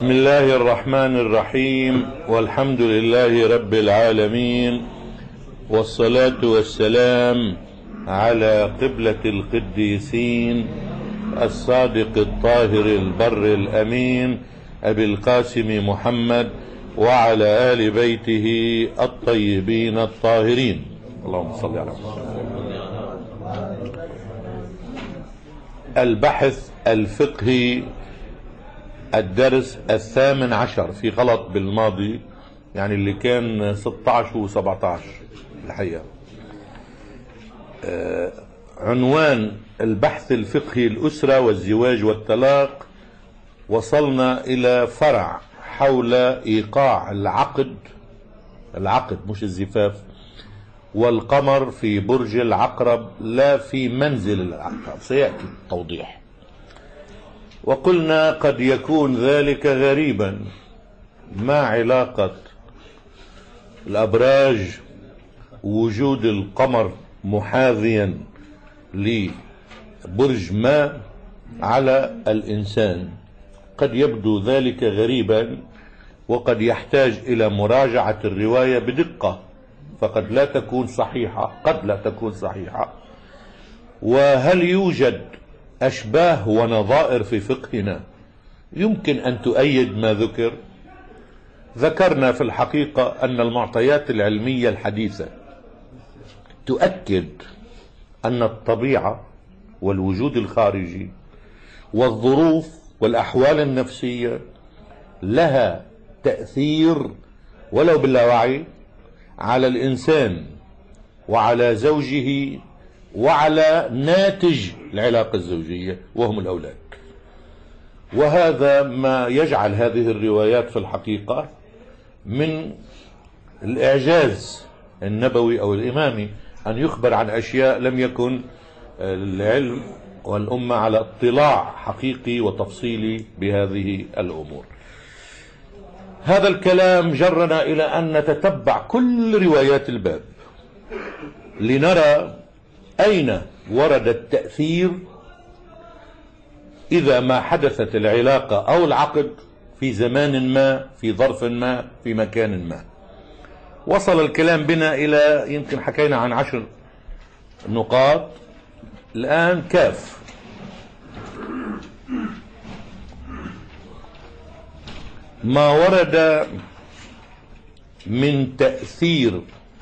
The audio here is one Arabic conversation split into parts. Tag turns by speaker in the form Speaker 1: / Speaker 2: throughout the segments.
Speaker 1: بسم الله الرحمن الرحيم، والحمد لله رب العالمين، والصلاة والسلام على قبلة القديسين الصادق الطاهر البر الأمين أبي القاسم محمد وعلى آل بيته الطيبين الطاهرين. اللهم صل على محمد. البحث الفقهي، الدرس 18. في غلط بالماضي، يعني اللي كان 16 و17 الحقيقة. عنوان البحث الفقهي الأسرة والزواج والطلاق. وصلنا إلى فرع حول إيقاع العقد مش الزفاف، والقمر في برج العقرب لا في منزل العقرب، سيأتي التوضيح. وقلنا قد يكون ذلك غريبا، ما علاقة الأبراج وجود القمر محاذيا لبرج ما على الإنسان؟ قد يبدو ذلك غريبا، وقد يحتاج إلى مراجعة الرواية بدقة، فقد لا تكون صحيحة، وهل يوجد أشباه ونظائر في فقهنا يمكن أن تؤيد ما ذكر؟ ذكرنا في الحقيقة أن المعطيات العلمية الحديثة تؤكد أن الطبيعة والوجود الخارجي والظروف والأحوال النفسية لها تأثير ولو باللاوعي على الإنسان وعلى زوجه وعلى ناتج العلاقة الزوجية وهم الأولاد. وهذا ما يجعل هذه الروايات في الحقيقة من الإعجاز النبوي أو الإمامي أن يخبر عن أشياء لم يكن العلم والأمة على اطلاع حقيقي وتفصيلي بهذه الأمور. هذا الكلام جرنا إلى أن نتتبع كل روايات الباب لنرى أين ورد التأثير إذا ما حدثت العلاقة أو العقد في زمان ما، في ظرف ما، في مكان ما. وصل الكلام بنا إلى يمكن حكينا عن 10 نقاط، الآن كاف. ما ورد من تأثير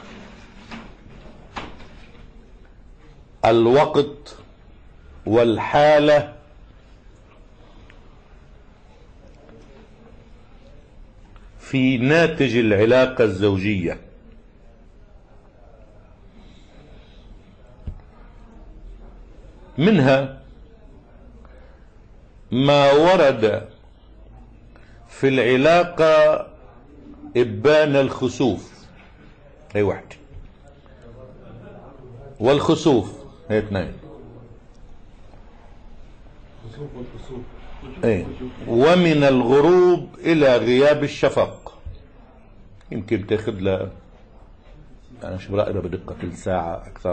Speaker 1: الوقت والحالة في ناتج العلاقة الزوجية. منها ما ورد في العلاقة إبان الخسوف، هي واحدة، والخسوف هي 2. ومن الغروب إلى غياب الشفق، يمكن تاخذ لها أنا شو برأيها بدقة كل ساعة أكثر.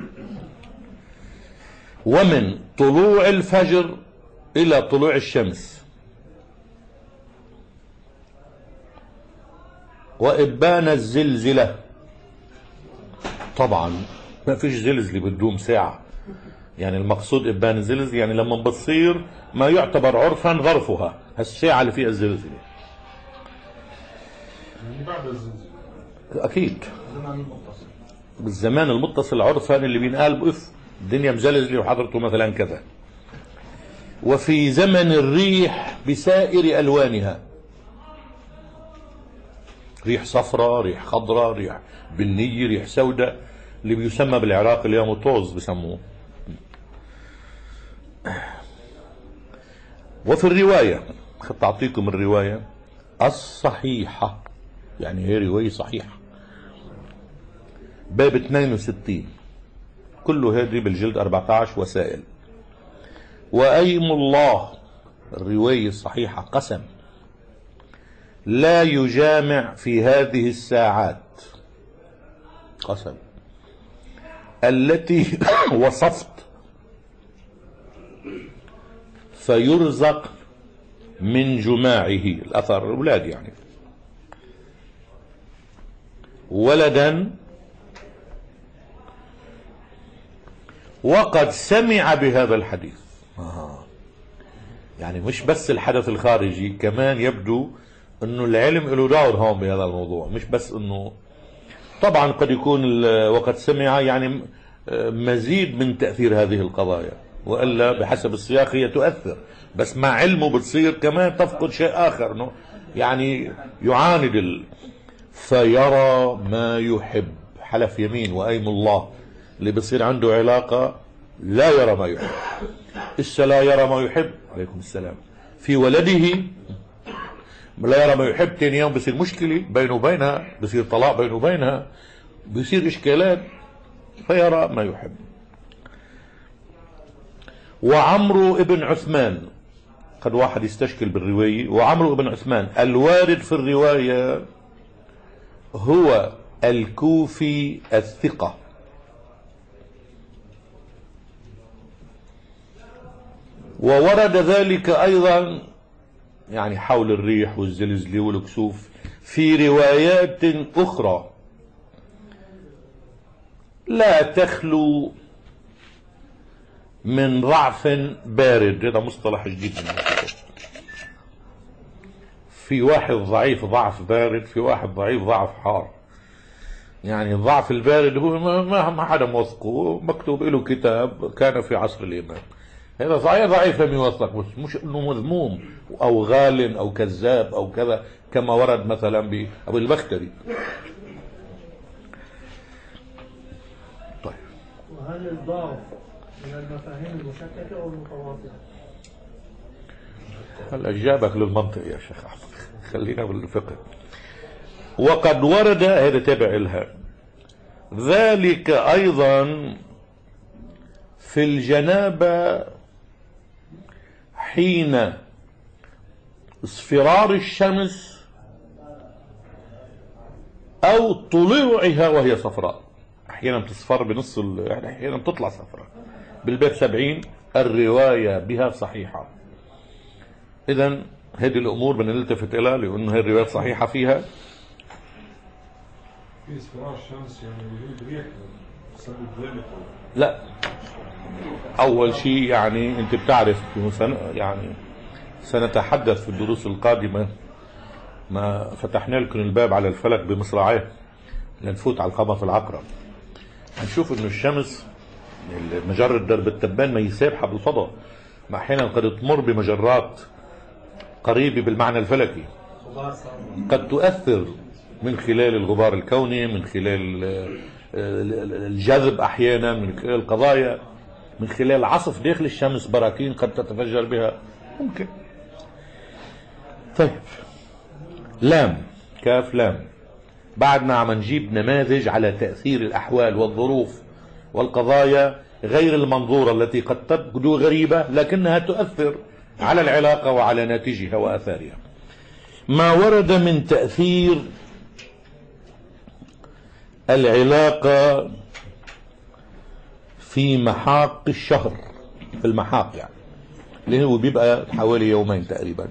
Speaker 1: ومن طلوع الفجر إلى طلوع الشمس، وإبان الزلزلة. طبعا ما فيش زلزلة بتدوم ساعة، يعني المقصود إبان الزلزلة يعني لما بتصير ما يعتبر عرفا ظرفها هالساعة اللي فيها الزلزلة. بعد الزلزلة أكيد بالزمان المتصل عرفا اللي بينقال بقف الدنيا مزلزلة وحضرته مثلا كذا. وفي زمن الريح بسائر ألوانها، ريح صفراء، ريح خضراء، ريح بنية، ريح سوداء، اللي بيسمى بالعراق اليوم طوز بسموه. وفي الرواية، أعطيكم الرواية الصحيحة، يعني هي رواية صحيحة، باب 62، كله هذه بالجلد 14 وسائل. وأيم الله، الرواية الصحيحة، قسم لا يجامع في هذه الساعات، قسم، التي وصفت، فيرزق من جماعه، الأثر الأولاد يعني، ولدا وقد سمع بهذا الحديث. يعني مش بس الحدث الخارجي، كمان يبدو انه العلم له دور هون بهذا الموضوع، مش بس انه طبعا قد يكون وقد سمع يعني مزيد من تأثير هذه القضايا، وإلا بحسب السياق هي تؤثر، بس مع علمه بتصير كمان تفقد شيء آخر، انه يعني يعاند فيرى ما يحب، حلف يمين وأيم الله، اللي بصير عنده علاقة لا يرى ما يحب. إسا لا يرى ما يحب، عليكم السلام، في ولده لا يرى ما يحب، تاني يوم بصير مشكلة بينه وبينها، بصير طلاق بينه وبينها، بصير إشكالات، فيرى ما يحب. وعمرو ابن عثمان، قد واحد يستشكل بالرواية، وعمرو ابن عثمان الوارد في الرواية هو الكوفي الثقة، وورد ذلك أيضا يعني حول الريح والزلزلة والكسوف في روايات أخرى لا تخلو من ضعف بارد. هذا مصطلح جديد من الكتب. في واحد ضعيف ضعف بارد، في واحد ضعيف ضعف حار. يعني الضعف البارد هو ما حدا موثقه، مكتوب له كتاب كان في عصر الإمام، هذا ضعيف لم يوثق، بس مش انه مذموم او غال او كذاب او كذا كما ورد مثلا بأبو البختري. طيب،
Speaker 2: وهل الضعف من المفاهيم المشككة او المتواطئة؟
Speaker 1: هلا جابك للمنطق يا شيخ احمد، خلينا بالفقه. وقد ورد، هذا تابع لها، ذلك ايضا في الجنابة حين اصفرار الشمس او طلوعها وهي صفراء، احيانا تصفر بنص احيانا تطلع صفراء. بالبيت 70 الرواية بها صحيحة. اذا هذه الامور بدنا نلتفت لها، لانه هذه الروايات صحيحة فيها.
Speaker 3: في اصفرار الشمس يعني وجود ريح بسبب ذلك؟
Speaker 1: لا، اول شيء يعني انت بتعرف يعني سنتحدث في الدروس القادمة، ما فتحنا لكم الباب على الفلك بمصراعيه لنفوت على القمر في العقرب، هنشوف انه الشمس مجرة درب التبان ما يسابحها بالفضاء، ما احيانا قد تمر بمجرات قريبة بالمعنى الفلكي، قد تؤثر من خلال الغبار الكوني، من خلال الجذب احيانا، من خلال القضايا، من خلال عصف داخل الشمس، براكين قد تتفجر بها، ممكن. طيب، لام، كاف لام، بعدنا عم نجيب نماذج على تأثير الأحوال والظروف والقضايا غير المنظورة التي قد تبدو غريبة لكنها تؤثر على العلاقة وعلى ناتجها وآثارها. ما ورد من تأثير العلاقة في محاق الشهر، في المحاق يعني اللي هو بيبقى حوالي يومين تقريبا،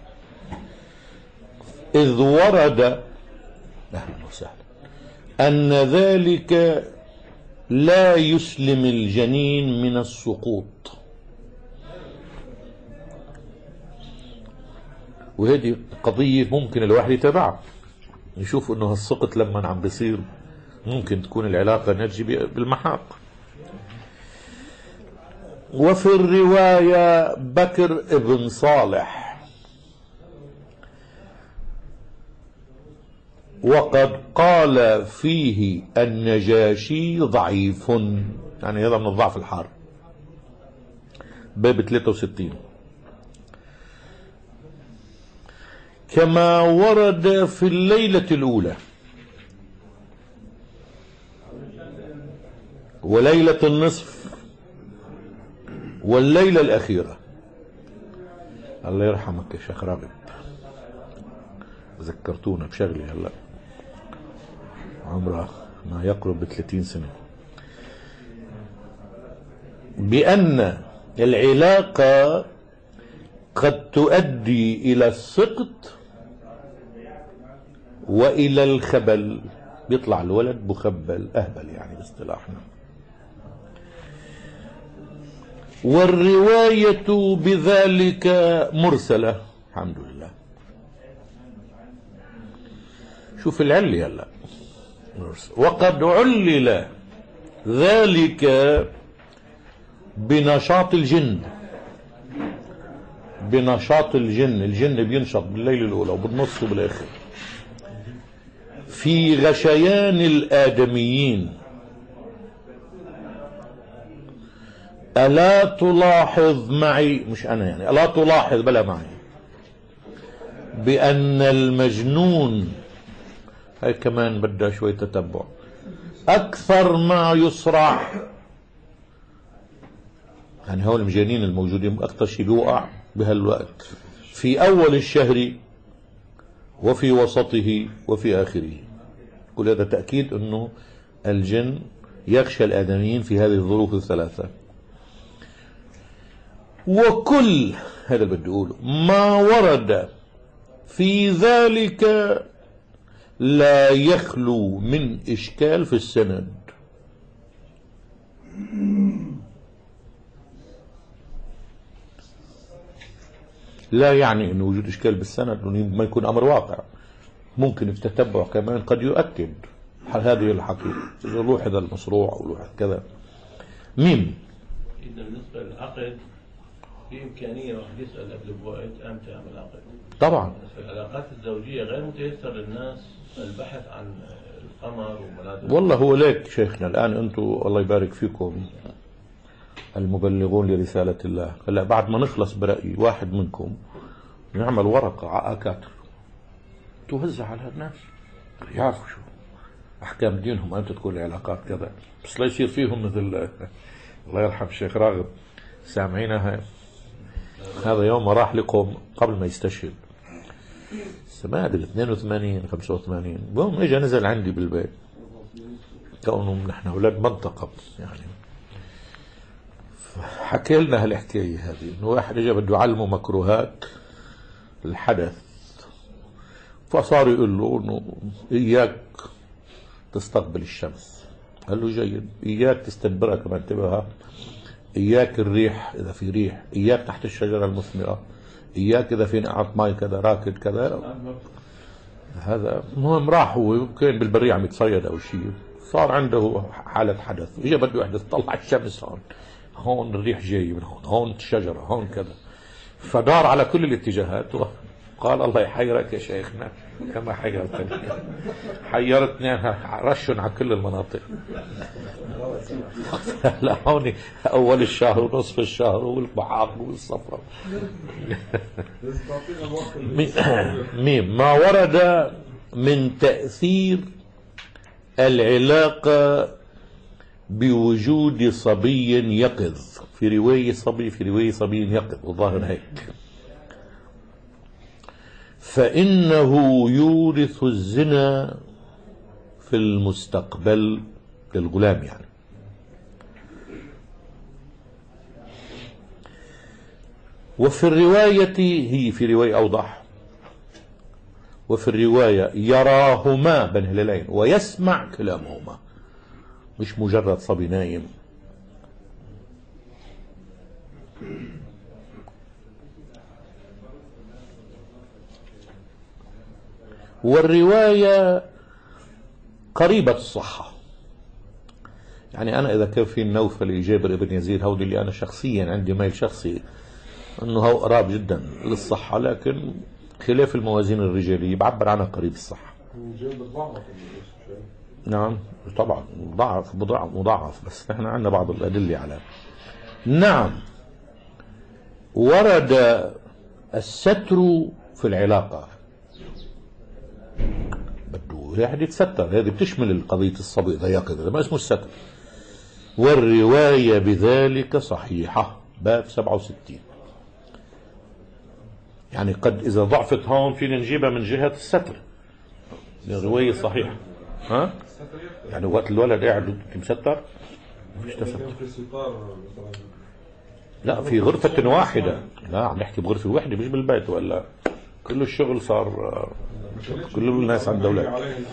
Speaker 1: إذ ورد أهلا وسهلا أن ذلك لا يسلم الجنين من السقوط. وهذه قضية ممكن الواحد يتابعها، يشوف انه هالسقط لما عم بيصير ممكن تكون العلاقة ناتجة بالمحاق. وفي الرواية بكر ابن صالح وقد قال فيه النجاشي ضعيف، يعني هذا من الضعف الحار، باب 63. كما ورد في الليلة الأولى وليلة النصف والليلة الأخيرة. الله يرحمك يا شيخ راغب، ذكرتونا بشغلي هلا عمره ما يقرب 30 سنة، بأن العلاقة قد تؤدي إلى السقط وإلى الخبل، بيطلع الولد مخبل أهبل يعني باصطلاحنا. والرواية بذلك مرسلة. الحمد لله. شوف العلة هلا. وقد علل ذلك بنشاط الجن. بنشاط الجن بينشط بالليل الأولى وبالنص وبالآخر في غشيان الآدميين. ألا تلاحظ معي، مش أنا يعني، ألا تلاحظ بلا معي، بأن المجنون، هاي كمان بدها شوي تتبع، أكثر ما يصرع، يعني هول المجانين الموجودين أكثر شيء بيوقع بهالوقت في أول الشهر وفي وسطه وفي آخره. كل هذا تأكيد أنه الجن يغشى الآدميين في هذه الظروف الثلاثة. وكل هذا اللي بدي أقوله ما ورد في ذلك لا يخلو من إشكال في السند. لا يعني أن وجود إشكال بالسند ما يكون أمر واقع، ممكن التتبع كمان قد يؤكد هذه الحقيقة، إذا لوحظ المصروع أو لوحظ كذا. ميم.
Speaker 4: إذا بالنسبة للعقد في إمكانية واحد يسأل قبل بوقت أمتى أعمل عقد؟
Speaker 1: طبعا.
Speaker 4: في العلاقات الزوجية غير متيسر للناس البحث عن القمر وملاذ.
Speaker 1: والله هو ليك شيخنا الآن أنتم الله يبارك فيكم المبلغون لرسالة الله. هلا بعد ما نخلص برأيي واحد منكم نعمل ورقة على أكاتر توزع على الناس يعرفوا شو أحكام دينهم، أنت تكون العلاقات كذا، بس لا يصير فيهم مثل الله يرحم الشيخ راغب سامعينها. هذا يوم راح لكم قبل ما يستشهد، ما أدري 82 85، المهم إجا نزل عندي بالبيت كونه نحن أولاد منطقة يعني. حكي لنا هالحكاية هذه إنه واحد إجا بده يعلمه مكروهات الحدث، فصار يقول له إنه إياك تستقبل الشمس، قال له جيد، إياك تستدبرها كمان انتبهها، إياك الريح إذا في ريح، إياك تحت الشجرة المثمرة، إياك إذا في نقعة ماء كذا راكد كذا. هذا المهم راح هو كان بالبرية عم يتصيد أو شيء، صار عنده حالة حدث، إجا بده يحدث، طلع الشمس هون الريح جاي من هون الشجرة هون كذا، فدار على كل الاتجاهات وقال الله يحيرك يا شيخنا كما حيرتني، حيرتني رشن على كل المناطق. لا هون أول الشهر ونصف الشهر والبحار والصفرة. ميم. ما ورد من تأثير العلاقة بوجود صبي يقظ، في رواية صبي، في رواية صبي يقظ، والظاهر هيك، فإنه يورث الزنا في المستقبل للغلام يعني. وفي الرواية، هي في رواية أوضح، وفي الرواية يراهما بين هلالين ويسمع كلامهما، مش مجرد صبي نايم. والرواية قريبة الصحة، يعني أنا إذا كان في النوفلي جابر ابن يزيد هودي اللي أنا شخصيا عندي ميل شخصي أنه هو قراب جدا للصحة، لكن خلاف الموازين الرجالية بعبر عنها قريب الصحة. نعم طبعا ضعف مضاعف، بس نحن عندنا بعض الأدلة على. نعم ورد الستر في العلاقة، بده واحد يتستر، هذه بتشمل قضية الصبي إذا يقظ، هذا ما اسمه الستر. والرواية بذلك صحيحة، باب 67. يعني قد إذا ضعفت هون فينا نجيبها من جهة الستر، الرواية صحيحة. ها؟ يعني وقت الولد قاعد مستر مش تستر. لا في غرفة واحدة، لا عم نحكي بغرفة واحدة مش بالبيت، ولا كل الشغل صار كل الناس عند أولاد.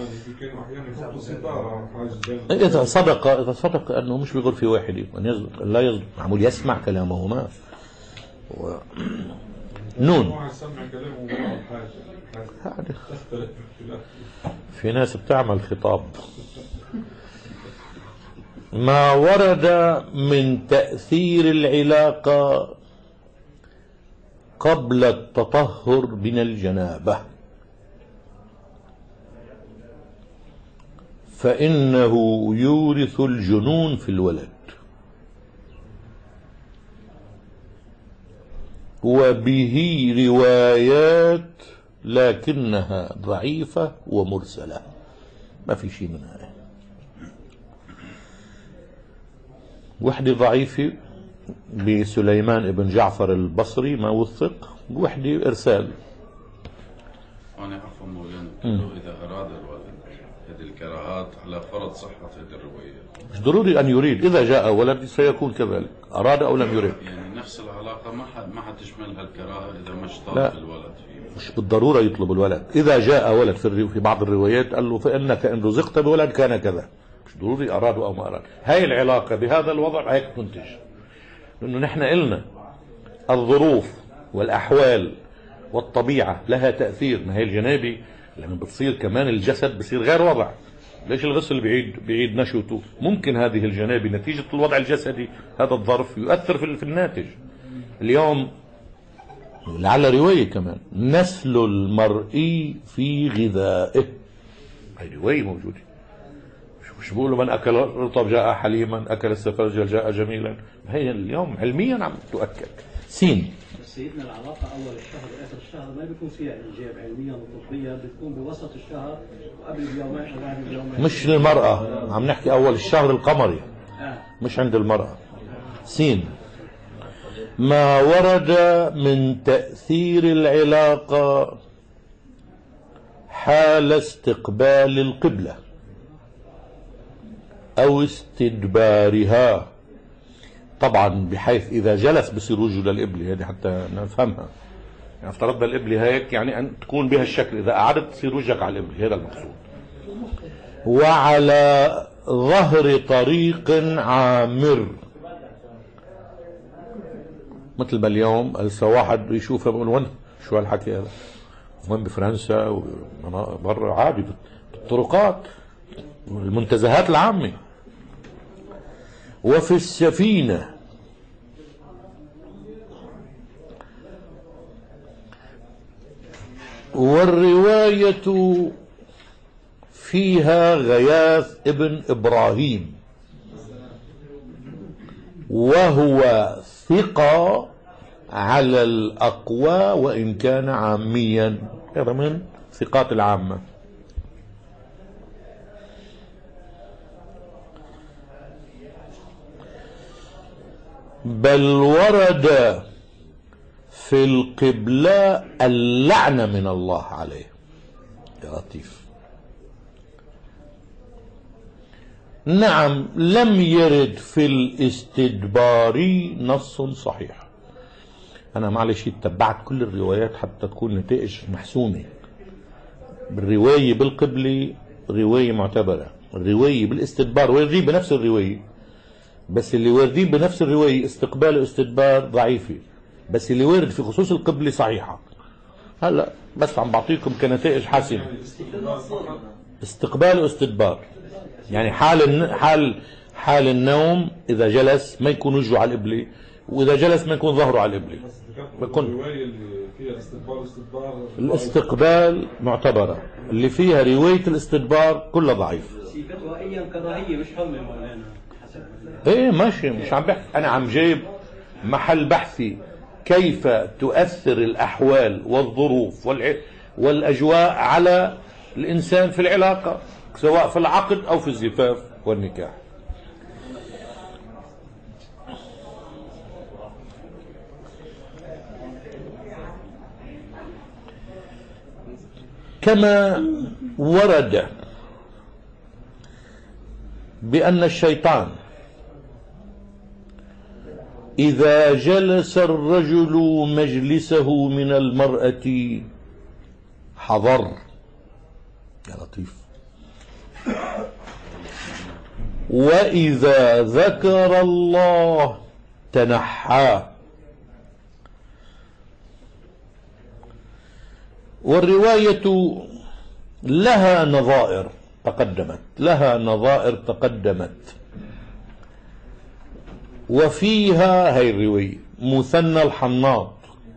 Speaker 1: إذا صدق أنه مش بغرفة واحدة أن يصدق لا يصدق، معمول يسمع كلامهما نون. في ناس بتعمل خطاب. ما ورد من تأثير العلاقة قبل التطهر من الجنابة فإنه يورث الجنون في الولد، وبه روايات لكنها ضعيفة ومرسلة، ما في شيء منها. وحدة ضعيفة بسليمان ابن جعفر البصري ما وثق، وحدة إرسال.
Speaker 5: أنا عفوا مولانا، إذا أراد الولد هذه الكراهات على فرض صحة هذه الروايات،
Speaker 1: مش ضروري أن يريد، إذا جاء ولد سيكون كذلك، أراد أو لم يريد.
Speaker 5: يعني نفس العلاقة ما حتشملها الكراهة إذا ما اشترط الولد فيه.
Speaker 1: مش بالضرورة يطلب الولد. إذا جاء ولد في بعض الروايات قال له فإنك إن رزقت بولد كان كذا، مش ضروري أراد أو ما أراد. هاي العلاقة بهذا الوضع هيك تنتج، لأنه نحن قلنا الظروف والأحوال والطبيعة لها تأثير. ما هي الجنابة لما بتصير كمان الجسد بصير غير وضع. ليش الغسل بيعيد نشوته؟ ممكن هذه الجنابة نتيجة الوضع الجسدي هذا الظرف يؤثر في الناتج. اليوم لعل رواية كمان نسل المرء في غذائه، هي رواية موجودة. مش بيقولوا من أكل رطب جاء حليما، أكل السفرجل جاء جميلا. هي اليوم علميا عم تؤكد. سين
Speaker 2: سيدنا العلاقة أول الشهر وآخر الشهر ما بيكون فيها إنجاب علميا وطبيا، بتكون بوسط الشهر وقبل بيومين وبعد بيومين.
Speaker 1: مش للمرأة، عم نحكي أول الشهر القمري مش عند المرأة. سين ما ورد من تأثير العلاقة حال استقبال القبلة أو استدبارها، طبعا بحيث إذا جلس بصير وجهه للقبلة، هذه حتى نفهمها. يعني افترضنا القبلة هيك، يعني أن تكون بها الشكل، إذا قعدت تصير وجهك على القبلة، هذا المقصود. وعلى ظهر طريق عامر، مثل ما اليوم هسه واحد يشوفه بقول وين شو هالحكي هذا، وين بفرنسا وبرا عادي بالطرقات والمنتزهات العامة. وفي السفينة والرواية فيها غياث ابن إبراهيم، وهو ثقة على الأقوى وإن كان عاميا، هذا من ثقات العامة. بل ورد في القبلة اللعنة من الله عليه. يا لطيف. نعم لم يرد في الاستدبار نص صحيح. أنا معلش اتبعت كل الروايات حتى تكون نتائج محسومة. بالرواية بالقبلة رواية معتبرة، الرواية بالاستدبار واردين بنفس الرواية، بس اللي واردين بنفس الرواية استقبال واستدبار ضعيفة، بس اللي وارد في خصوص القبلة صحيحة. هلا بس عم بعطيكم كنتائج حاسمة. استقبال واستدبار، يعني حال النوم إذا جلس ما يكون وجهه على القبلة، وإذا جلس ما يكون ظهره على القبلة.
Speaker 3: الرواية اللي فيها
Speaker 1: الاستقبال معتبرة، اللي فيها رواية الاستدبار كلها ضعيف.
Speaker 2: فتوائيا كراهية مش حمل مولانا.
Speaker 1: ايه ماشي، مش عم بحكي انا، عم جايب محل بحثي كيف تؤثر الاحوال والظروف والاجواء على الانسان في العلاقة، سواء في العقد او في الزفاف والنكاح. كما ورد بأن الشيطان إذا جلس الرجل مجلسه من المرأة حضر. يا لطيف. وإذا ذكر الله تنحى. والرواية لها نظائر تقدمت وفيها هي الرواية مثنى الحناط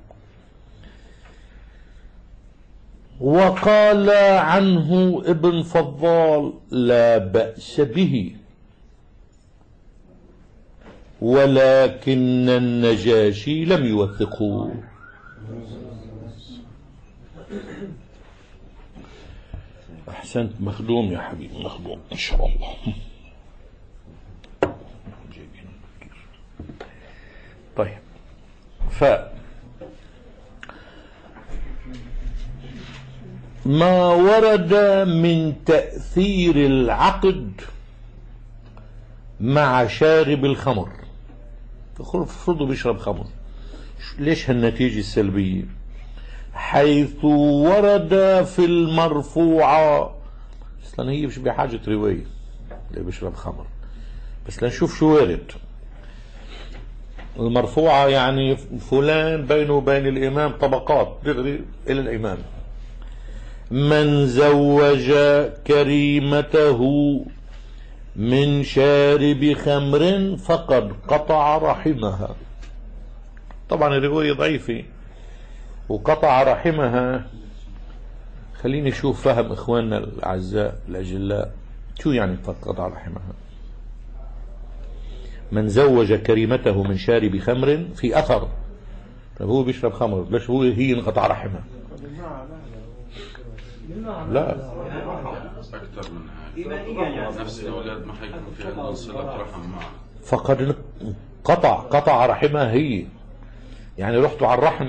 Speaker 1: وقال عنه ابن فضال لا بأس به، ولكن النجاشي لم يوثقه. أحسنت مخدوم يا حبيبي، مخدوم إن شاء الله. طيب، ما ورد من تأثير العقد مع شارب الخمر، افرضوا بيشرب خمر، ليش هالنتيجة السلبية؟ حيث ورد في المرفوعة، اصلا هي مش بحاجة رواية اللي بيشرب خمر، بس لنشوف شو وارد. المرفوعة يعني فلان بينه وبين الإمام طبقات دغري إلى الإمام. من زوج كريمته من شارب خمر فقد قطع رحمها. طبعا الرواية ضعيفة وقطع رحمها. خليني اشوف فهم اخواننا الاعزاء الاجلاء شو يعني قطع رحمها. من زوج كريمته من شارب خمر في اثر. طيب هو بيشرب خمر، ليش هي انقطع رحمها؟ لا
Speaker 5: أكثر من هيك، نفس الأولاد ما حيكون في عندهم صلة رحم معه،
Speaker 1: فقد قطع رحمها هي. يعني رحتوا على الرحم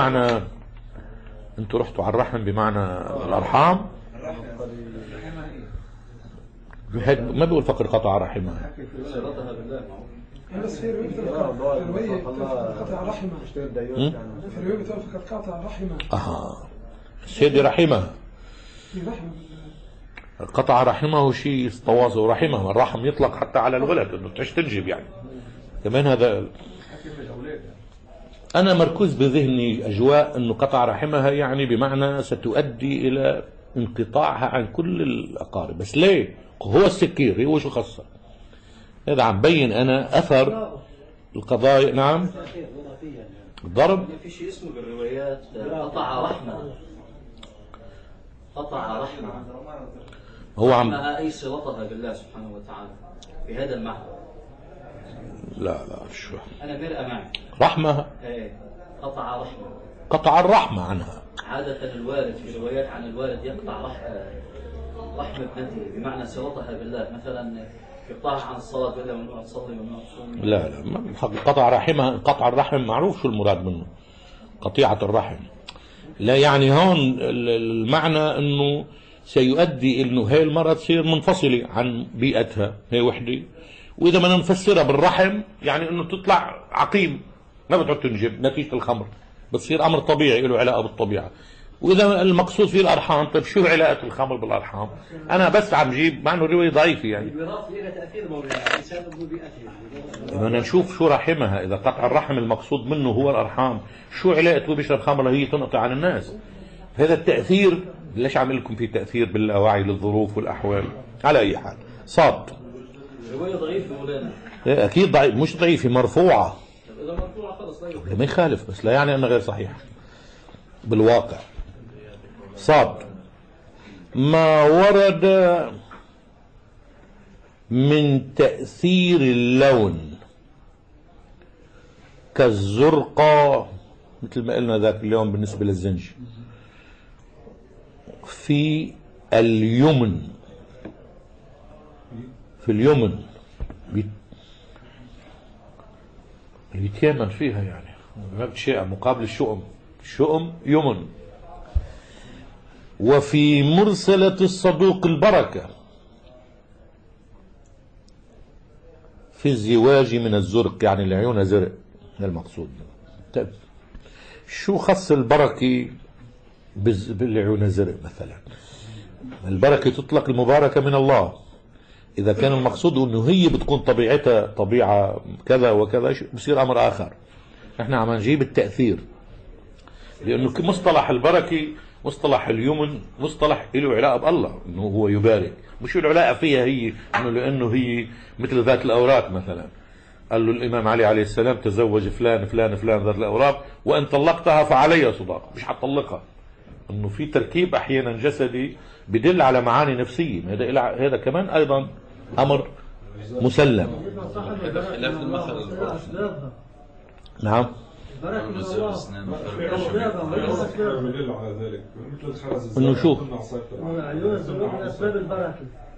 Speaker 1: انتوا رحتوا على الرحم بمعنى الارحام. ما بيقول فقد قطع رحمها.
Speaker 3: بس في رواية قطع رحمه، في رواية فقد قطع رحمه.
Speaker 1: سيدي رحمها، قطع رحمه شيء تواصل رحمه. الرحم يطلق حتى على الولد انه تنجب يعني كمان. هذا أنا مركوز بذهني أجواء أنه قطع رحمها يعني بمعنى ستؤدي إلى انقطاعها عن كل الأقارب. بس ليه؟ هو السكير هو شو خصه؟ هذا عم بين أنا أثر القضايا. نعم، الضرب
Speaker 6: في شيء اسمه بالروايات قطع رحمة.
Speaker 1: هو عم
Speaker 6: أي صلتها بالله سبحانه وتعالى في هذا المعنى.
Speaker 1: لا شو
Speaker 6: أنا مرأة معي
Speaker 1: رحمة.
Speaker 6: ايه قطع رحمة،
Speaker 1: قطع الرحمة عنها.
Speaker 6: عادة الوالد في روايات عن الوالد يقطع رحمة ابنته بمعنى صلتها بالله، مثلا يقطعها عن الصلاة ولا ممنوع تصلي ممنوع تصوم.
Speaker 1: لا قطع رحمها. قطع الرحم معروف شو المراد منه، قطيعة الرحم. لا يعني هون المعنى انه سيؤدي انه هي المرأة تصير منفصلة عن بيئتها، هي وحدة. واذا بدنا نفسرها بالرحم يعني انه تطلع عقيم، ما بتعود تنجب نتيجة الخمر، بتصير امر طبيعي له علاقة بالطبيعة. واذا المقصود فيه الارحام، طيب شو علاقة الخمر بالارحام؟ انا بس عم جيب مع انه الرواية ضعيفة يعني.
Speaker 2: الوراثة لها تأثير مولانا بسبب بيئته.
Speaker 1: بدنا نشوف شو رحمها. اذا قطع الرحم المقصود منه هو الارحام، شو علاقته بيشرب خمر هي تنقطع عن الناس؟ هذا التأثير ليش عامل لكم في تأثير باللاوعي للظروف والأحوال؟ على أي حال صاد
Speaker 6: رواية ضعيفة مولانا.
Speaker 1: أكيد ضعيف، مش ضعيفة، مرفوعة.
Speaker 6: إذا مرفوعة خلص ضعيفة.
Speaker 1: ما يخالف، بس لا يعني أنها غير صحيحة بالواقع. صاد ما ورد من تأثير اللون كالزرقة، مثل ما قلنا ذاك اليوم بالنسبة للزنج، في اليمن، في اليمن يتيمن فيها يعني ما بشيء مقابل الشؤم. الشؤم يمن. وفي مرسلة الصدوق البركة في الزواج من الزرق، يعني العيون زرق. هذا المقصود. طيب شو خص البركة بالعيون الزرق مثلا؟ البركة تطلق المباركة من الله. إذا كان المقصود أنه هي بتكون طبيعتها طبيعة كذا وكذا بصير أمر آخر. احنا عم نجيب التأثير، لأنه مصطلح البركة مصطلح اليمن مصطلح له علاقة بالله، أنه هو يبارك، مش له علاقة فيها هي أنه لأنه هي مثل ذات الأوراق مثلا. قال له الإمام علي عليه السلام تزوج فلان فلان فلان ذات الأوراق وإن طلقتها فعلي صداق، مش حتطلقها. أنه في تركيب أحيانا جسدي بدل على معاني نفسية، هذا كمان أيضا أمر مسلم.
Speaker 5: هذا خلاف المثل الفرق.
Speaker 1: نعم.
Speaker 3: دليل على ذلك مثل الخرز
Speaker 1: انه شو؟
Speaker 2: عيون الزرق من اسباب البركه.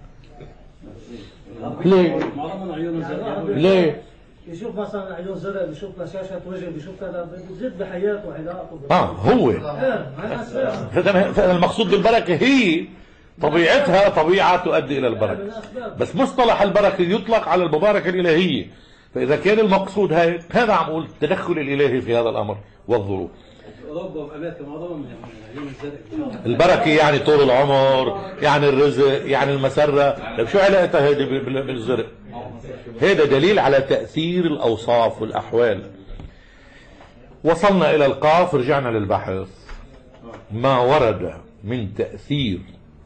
Speaker 1: ليه؟
Speaker 2: معظم عيون الزرق
Speaker 1: ليه؟
Speaker 2: يشوف مثلا عيون زرق، بيشوف بشاشة وجه، بيشوف كذا، بتزيد بحياته وعلاقته.
Speaker 1: هو
Speaker 2: هذا
Speaker 1: المقصود بالبركة هي طبيعتها طبيعة تؤدي إلى البركة، بس مصطلح البركة يطلق على المباركة الإلهية. فإذا كان المقصود هذا عم أقول التدخل الإلهي في هذا الأمر والظروف.
Speaker 2: أوروبا وأمريكا معظمهم عيون الزرق.
Speaker 1: البركة يعني طول العمر، يعني الرزق، يعني المسرة. طيب شو علاقتها هذه بالزرق؟ هذا دليل على تأثير الأوصاف والأحوال. وصلنا إلى القاف، رجعنا للبحث. ما ورد من تأثير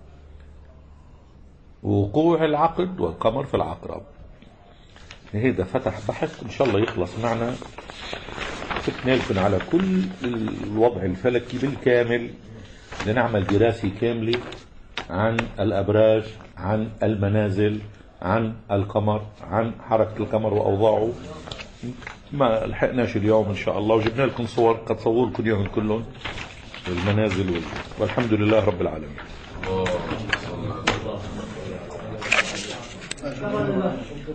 Speaker 1: وقوع العقد والقمر في العقرب. هذا فتح بحث إن شاء الله يخلص معنا. فتنا لكم على كل الوضع الفلكي بالكامل لنعمل دراسة كاملة عن الأبراج، عن المنازل، عن القمر، عن حركة القمر وأوضاعه. ما لحقناش اليوم إن شاء الله، وجبنا لكم صور قد صور لكم إياهم كلهم المنازل والحمد لله رب العالمين.